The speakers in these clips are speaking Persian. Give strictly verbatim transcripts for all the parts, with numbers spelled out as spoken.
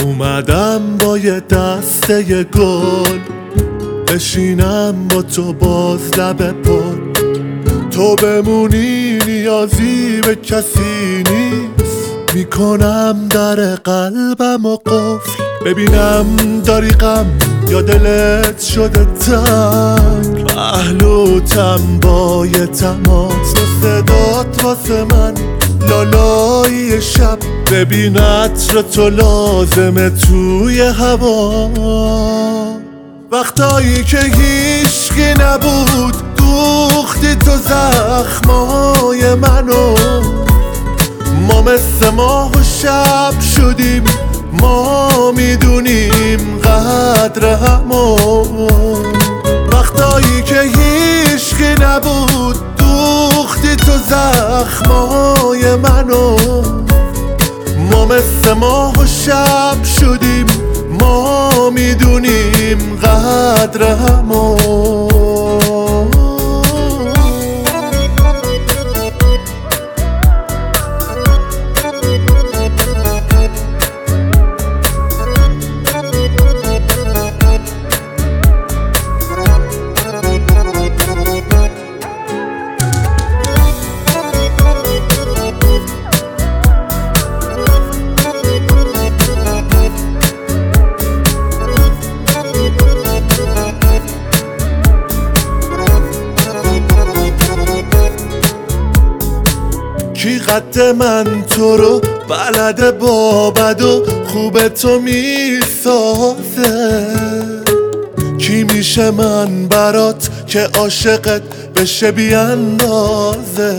اومدم با یه دسته گل بشینم با تو باز لب پر، تو بمونی نیازی به کسی نیست، میکنم در قلبم و قفل. ببینم داری غم یا دلت شده تنگ، محلوتم با یه تماس، صدات واسه من لالایی شب. ببین عطر تو لازمه توی هوا، وقتایی که هیچکی نبود دوختی تو زخمای منو. ما مثل ماه و شب شدیم، ما میدونیم قدر همو. وقتایی که هیچکی نبود دوختی تو زخمای منو. ما مثل ماه و شب شدیم، ما میدونیم قدر همو. کی قد من تو رو بلده با بد و خوب تو میسازه؟ کی میشه من برات که عاشقت بشه بی اندازه؟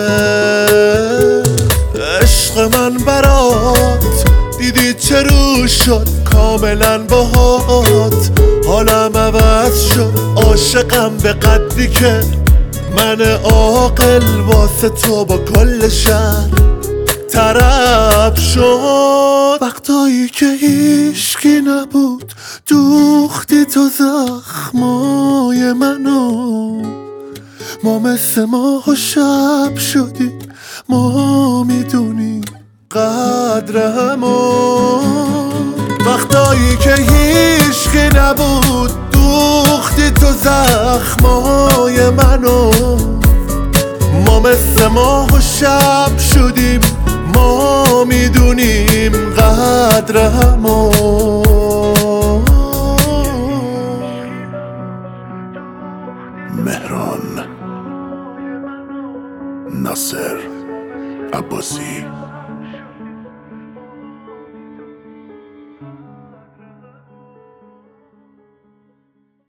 عشق من برات دیدی چه رو شد، کاملا باهات حالم عوض شد. عاشقم به قدری که من عاقل واسه تو با کل شهر طرب شد. وقتایی که هیچکی نبود دوختی تو زخمای منو. ما مثل ماه و شب شدیم، ما میدونیم قدر همو. وقتایی که هیچکی نبود دوختی تو زخمای منو. ما مثل ماه و شب شدیم، ما میدونیم قدر همو. مهران ناصر عباسی